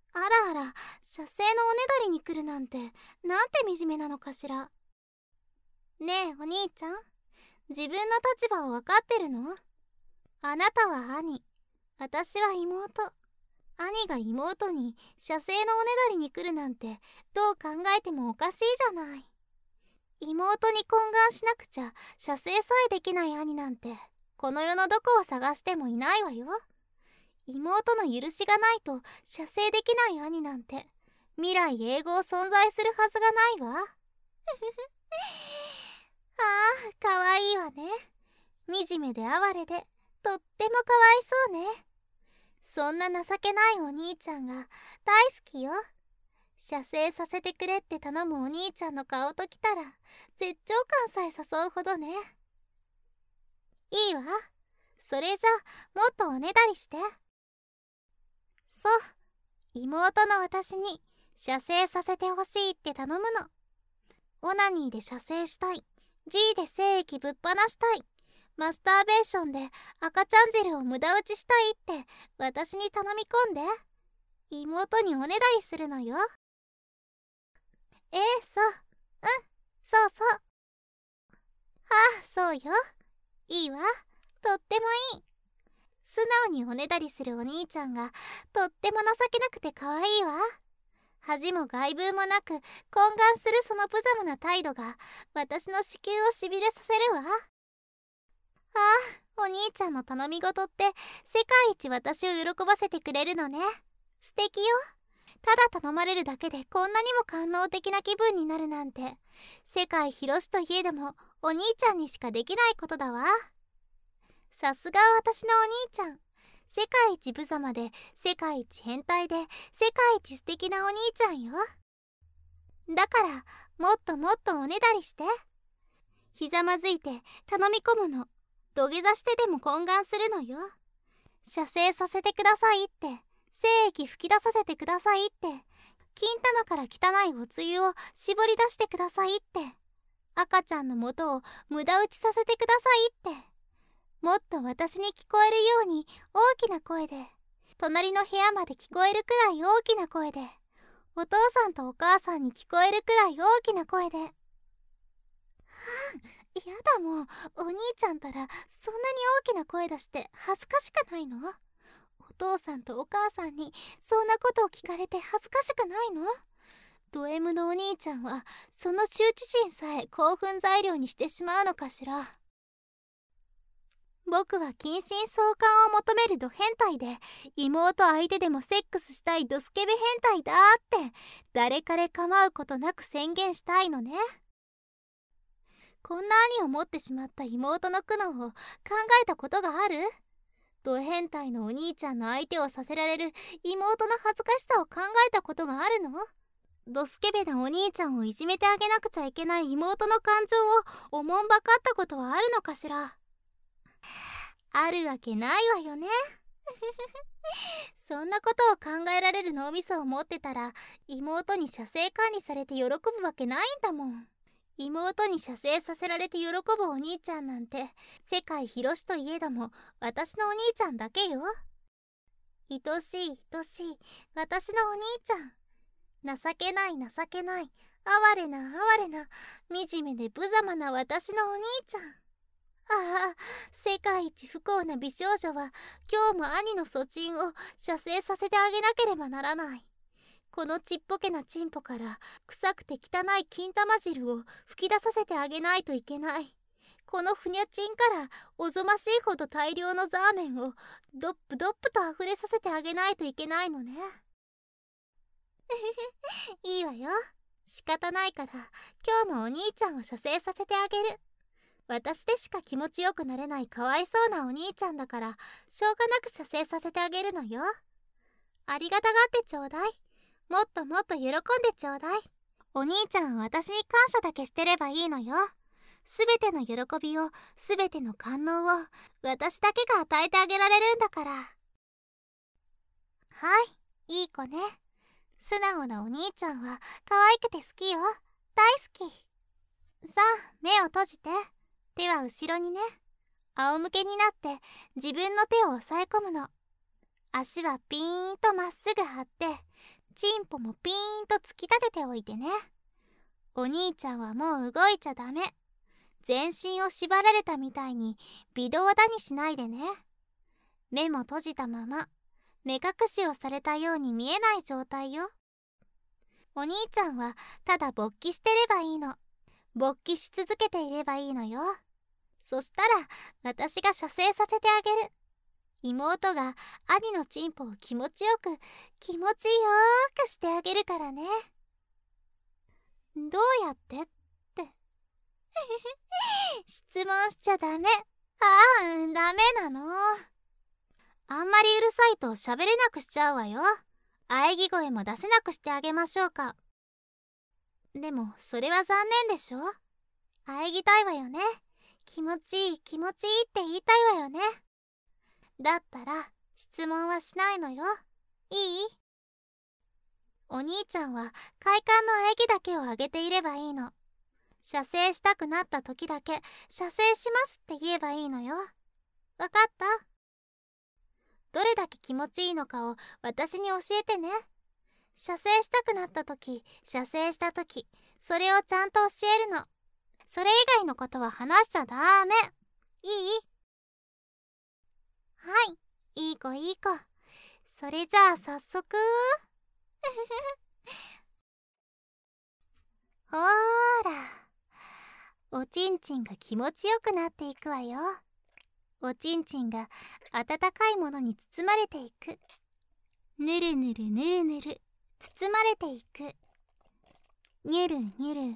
あらあら、射精のおねだりに来るなんて、なんて惨めなのかしら。ねえお兄ちゃん、自分の立場を分かってるの？あなたは兄、私は妹。兄が妹に射精のおねだりに来るなんて、どう考えてもおかしいじゃない。妹に懇願しなくちゃ射精さえできない兄なんて、この世のどこを探してもいないわよ。妹の許しがないと射精できない兄なんて、未来永劫存在するはずがないわ。ああ、かわいいわね。惨めで哀れで、とってもかわいそうね。そんな情けないお兄ちゃんが大好きよ。射精させてくれって頼むお兄ちゃんの顔ときたら、絶頂感さえ誘うほどね。いいわ。それじゃもっとおねだりして。そう、妹の私に射精させてほしいって頼むの。オナニーで射精したい、 G で精液ぶっ放したい、マスターベーションで赤ちゃん汁を無駄打ちしたいって私に頼み込んで、妹におねだりするのよ。そう、そうそう。そうよ。いいわ。とってもいい。素直におねだりするお兄ちゃんがとっても情けなくてかわいいわ。恥も外聞もなく懇願するその無様な態度が私の子宮をしびれさせるわ。お兄ちゃんの頼み事って世界一私を喜ばせてくれるのね。素敵よ。ただ頼まれるだけでこんなにも官能的な気分になるなんて、世界広しといえどもお兄ちゃんにしかできないことだわ。さすが私のお兄ちゃん。世界一無様で世界一変態で世界一素敵なお兄ちゃんよ。だからもっともっとおねだりして。ひざまずいて頼み込むの。土下座してでも懇願するのよ。射精させてくださいって、精液吹き出させてくださいって、金玉から汚いおつゆを絞り出してくださいって、赤ちゃんの元を無駄打ちさせてくださいって、もっと私に聞こえるように大きな声で、隣の部屋まで聞こえるくらい大きな声で、お父さんとお母さんに聞こえるくらい大きな声で。やだもう、お兄ちゃんたらそんなに大きな声出して恥ずかしくないの？お父さんとお母さんにそんなことを聞かれて恥ずかしくないの？ド M のお兄ちゃんはその羞恥心さえ興奮材料にしてしまうのかしら。僕は近親相関を求めるド変態で、妹相手でもセックスしたいドスケベ変態だって誰彼構うことなく宣言したいのね。こんな兄を持ってしまった妹の苦悩を考えたことがある？ド変態のお兄ちゃんの相手をさせられる妹の恥ずかしさを考えたことがあるの？ドスケベなお兄ちゃんをいじめてあげなくちゃいけない妹の感情をおもんばかったことはあるのかしら。あるわけないわよね。そんなことを考えられる脳みそを持ってたら、妹に射精管理されて喜ぶわけないんだもん。妹に射精させられて喜ぶお兄ちゃんなんて世界広しといえども私のお兄ちゃんだけよ。愛しい愛しい私のお兄ちゃん。情けない情けない、哀れな哀れな、惨めで無様な私のお兄ちゃん。世界一不幸な美少女は今日も兄の粗チンを射精させてあげなければならない。このちっぽけなチンポから臭くて汚い金玉汁を吹き出させてあげないといけない。このふにゃちんからおぞましいほど大量のザーメンをドップドップとあふれさせてあげないといけないのね。いいわよ。仕方ないから今日もお兄ちゃんを射精させてあげる。私でしか気持ちよくなれないかわいそうなお兄ちゃんだからしょうがなく射精させてあげるのよ。ありがたがってちょうだい。もっともっと喜んでちょうだい。お兄ちゃんは私に感謝だけしてればいいのよ。すべての喜びを、すべての感動を私だけが与えてあげられるんだから。はい、いい子ね。素直なお兄ちゃんは可愛くて好きよ。大好き。さあ、目を閉じて。手は後ろにね。仰向けになって自分の手を押さえ込むの。足はピーンとまっすぐ張ってチンポもピーンと突き立てておいてね。お兄ちゃんはもう動いちゃダメ。全身を縛られたみたいに微動だにしないでね。目も閉じたまま、目隠しをされたように見えない状態よ。お兄ちゃんはただ勃起してればいいの。勃起し続けていればいいのよ。そしたら私が射精させてあげる。妹が兄のチンポを気持ちよくしてあげるからね。どうやってって質問しちゃダメ。ダメなの。あんまりうるさいと喋れなくしちゃうわよ。喘ぎ声も出せなくしてあげましょうか。でもそれは残念でしょ。喘ぎたいわよね。気持ちいいって言いたいわよね。だったら質問はしないのよ。いい？お兄ちゃんは快感の喘ぎだけをあげていればいいの。射精したくなった時だけ射精しますって言えばいいのよ。わかった？どれだけ気持ちいいのかを私に教えてね。射精したくなった時、射精した時、それをちゃんと教えるの。それ以外のことは話しちゃダメ。いい？はい、いい子。それじゃあ早速ほーら、おちんちんが気持ちよくなっていくわよ。おちんちんが温かいものに包まれていく。ぬるぬる包まれていく。にゅるにゅる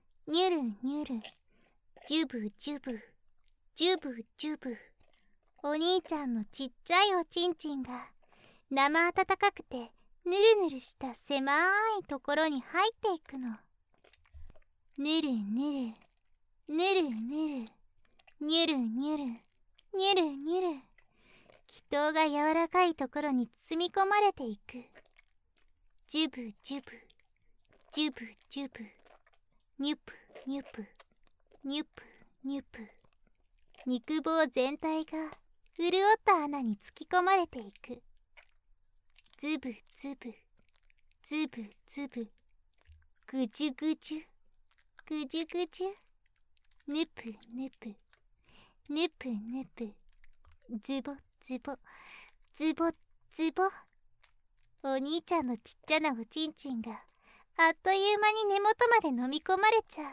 ジュブジュブ。お兄ちゃんのちっちゃいおちんちんが生温かくてぬるぬるした狭いところに入っていくの。ぬるぬるにゅる気筒が柔らかいところに包み込まれていく。ジュブジュブニュプ肉棒全体が潤った穴に突き込まれていく。ズブぐじゅぐじゅぬぷズボ。お兄ちゃんのちっちゃなおちんちんがあっという間に根元まで飲み込まれちゃう。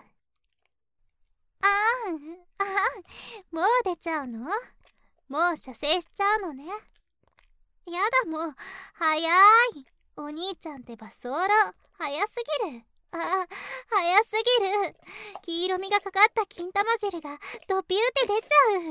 もう出ちゃうの？もう射精しちゃうのね。やだ、もう早い。お兄ちゃんってば早漏早すぎる。早すぎる。黄色みがかかった金玉汁がドピューって出ちゃう。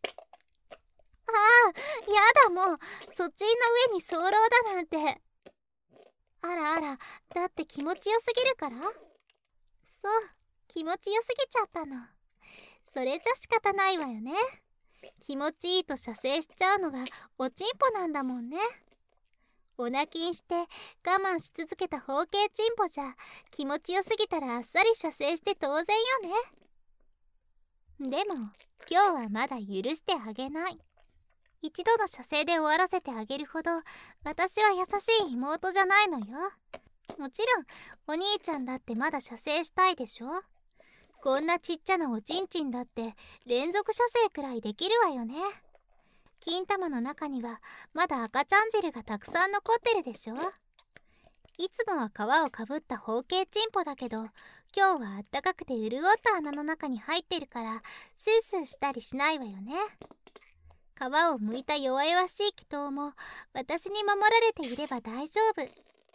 やだ、もうそっちの上に早漏だなんて。あら、だって気持ちよすぎるから。そう、気持ちよすぎちゃったの。それじゃ仕方ないわよね。気持ちいいと射精しちゃうのがおちんぽなんだもんね。お泣きんして我慢し続けた包茎チンポじゃ気持ちよすぎたらあっさり射精して当然よね。でも今日はまだ許してあげない。一度の射精で終わらせてあげるほど私は優しい妹じゃないのよ。もちろんお兄ちゃんだってまだ射精したいでしょ。こんなちっちゃなおちんちんだって連続射精くらいできるわよね。金玉の中にはまだ赤ちゃん汁がたくさん残ってるでしょ。いつもは皮をかぶった包茎チンポだけど今日はあったかくて潤った穴の中に入ってるからスースーしたりしないわよね。皮を剥いた弱々しい気筒も私に守られていれば大丈夫。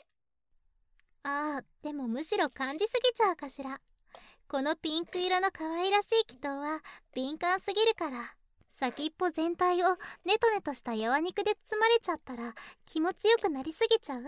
でもむしろ感じすぎちゃうかしら。このピンク色の可愛らしい気筒は敏感すぎるから、先っぽ全体をネトネトした柔肉で包まれちゃったら気持ちよくなりすぎちゃう。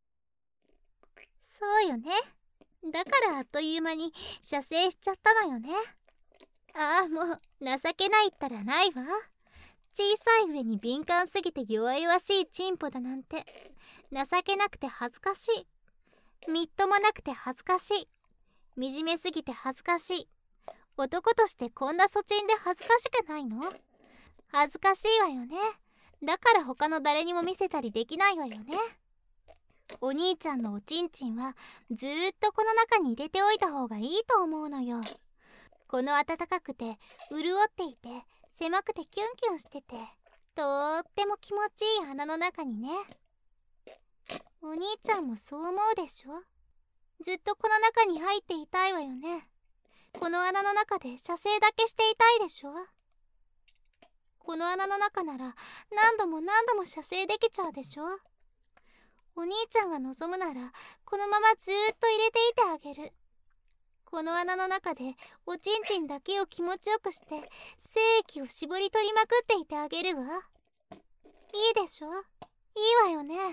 そうよね。だからあっという間に射精しちゃったのよね。もう情けないったらないわ。小さい上に敏感すぎて弱々しいチンポだなんて情けなくて恥ずかしい。みっともなくて恥ずかしい。惨めすぎて恥ずかしい。男としてこんな粗チンで恥ずかしくないの？恥ずかしいわよね。だから他の誰にも見せたりできないわよね。 お兄ちゃんのおちんちんはずーっとこの中に入れておいた方がいいと思うのよ。この暖かくて潤っていて狭くてキュンキュンしててとーっても気持ちいい穴の中にね。お兄ちゃんもそう思うでしょ。ずっとこの中に入っていたいわよね。この穴の中で射精だけしていたいでしょ。この穴の中なら何度も何度も射精できちゃうでしょ。お兄ちゃんが望むならこのままずーっと入れていてあげる。この穴の中でおちんちんだけを気持ちよくして精液を絞り取りまくっていてあげるわ。いいでしょ。いいわよね。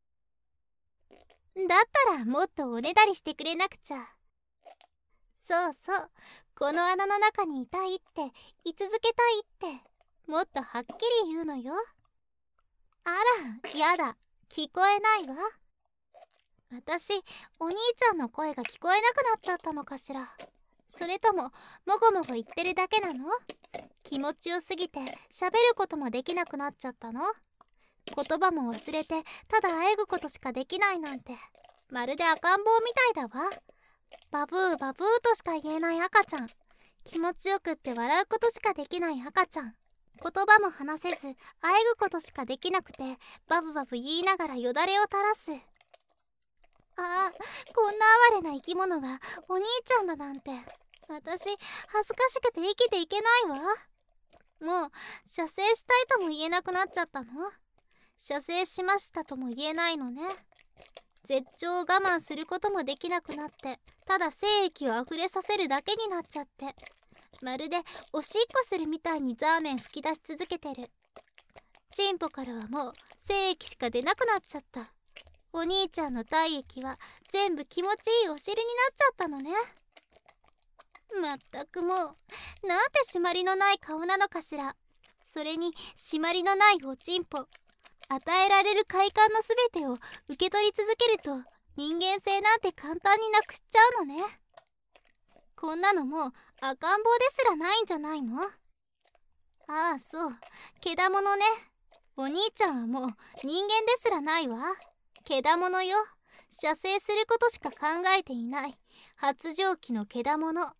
だったらもっとおねだりしてくれなくちゃ。そうそう、この穴の中にいたいって居続けたいってもっとはっきり言うのよ。あら、やだ、聞こえないわ。私、お兄ちゃんの声が聞こえなくなっちゃったのかしら。それとももごもご言ってるだけなの？気持ちよすぎて喋ることもできなくなっちゃったの？言葉も忘れてただあえぐことしかできないなんてまるで赤ん坊みたいだわ。バブーバブーとしか言えない赤ちゃん。気持ちよくって笑うことしかできない赤ちゃん。言葉も話せずあえぐことしかできなくてバブバブ言いながらよだれを垂らす。ああ、こんな哀れな生き物がお兄ちゃんだなんて私恥ずかしくて生きていけないわ。もう射精したいとも言えなくなっちゃったの？射精しましたとも言えないのね。絶頂を我慢することもできなくなってただ精液をあふれさせるだけになっちゃってまるでおしっこするみたいにザーメン吹き出し続けてる。チンポからはもう精液しか出なくなっちゃった。お兄ちゃんの体液は全部気持ちいいお尻になっちゃったのね。まったくもうなんて締まりのない顔なのかしら。それに締まりのないおちんぽ。与えられる快感のすべてを受け取り続けると人間性なんて簡単になくしちゃうのね。こんなのもう赤ん坊ですらないんじゃないの？ああ、そう、けだものね。お兄ちゃんはもう人間ですらないわ。けだものよ。射精することしか考えていない発情期のけだもの。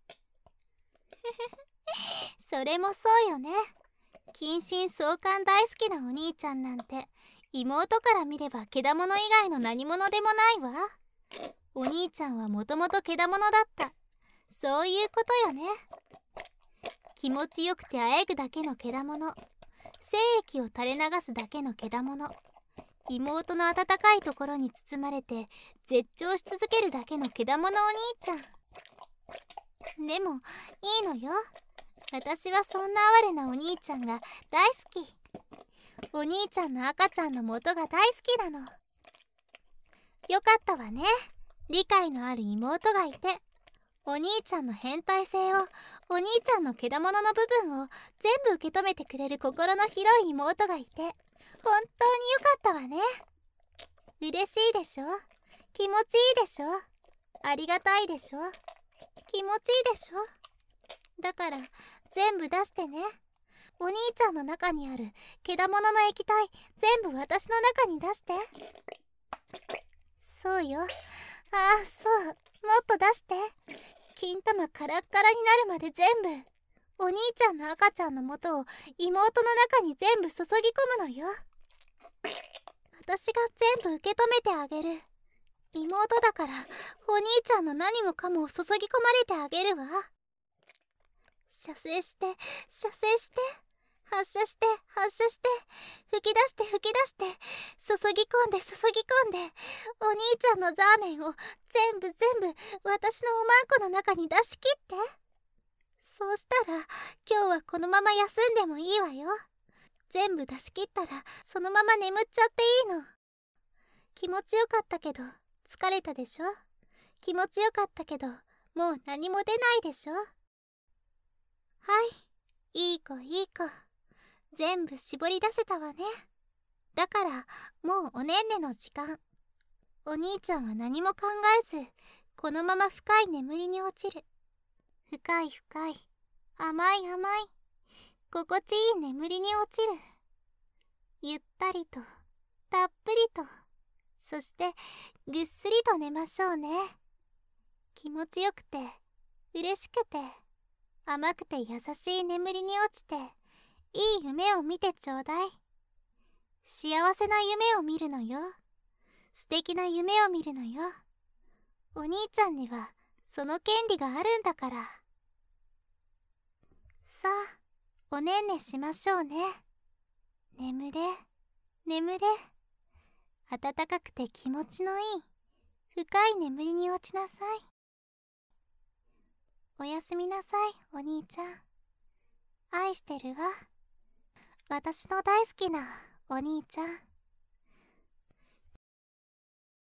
それもそうよね。近親相関大好きなお兄ちゃんなんて妹から見ればけだもの以外の何者でもないわ。お兄ちゃんはもともとけだものだった。そういうことよね。気持ちよくてあえぐだけのけだもの。精液を垂れ流すだけのけだもの。妹の温かいところに包まれて絶頂し続けるだけのけだものお兄ちゃん。でもいいのよ。私はそんな哀れなお兄ちゃんが大好き。お兄ちゃんの赤ちゃんの元が大好きなの。よかったわね。理解のある妹がいて。お兄ちゃんの変態性を、お兄ちゃんのけだものの部分を全部受け止めてくれる心の広い妹がいて本当によかったわね。嬉しいでしょ。気持ちいいでしょ。ありがたいでしょ。気持ちいいでしょ。だから全部出してね。お兄ちゃんの中にあるけだものの液体全部私の中に出して。そうよ。ああ、そう、もっと出して。金玉カラッカラになるまで全部。お兄ちゃんの赤ちゃんの元を妹の中に全部注ぎ込むのよ。私が全部受け止めてあげる。妹だからお兄ちゃんの何もかもを注ぎ込まれてあげるわ。射精して射精して発射して発射して吹き出して吹き出して注ぎ込んで注ぎ込んでお兄ちゃんのザーメンを全部私のおまんこの中に出し切って。そうしたら今日はこのまま休んでもいいわよ。全部出し切ったらそのまま眠っちゃっていいの。気持ちよかったけど疲れたでしょ。気持ちよかったけどもう何も出ないでしょ。はい、いい子いい子。全部絞り出せたわね。だからもうおねんねの時間。お兄ちゃんは何も考えずこのまま深い眠りに落ちる。深い深い甘い甘い心地いい眠りに落ちる。ゆったりとたっぷりとそしてぐっすりと寝ましょうね。気持ちよくて嬉しくて甘くて優しい眠りに落ちて、いい夢を見てちょうだい。幸せな夢を見るのよ。素敵な夢を見るのよ。お兄ちゃんにはその権利があるんだから。さあ、おねんねしましょうね。眠れ、眠れ。暖かくて気持ちのいい深い眠りに落ちなさい。おやすみなさい、お兄ちゃん。愛してるわ。私の大好きなお兄ちゃん。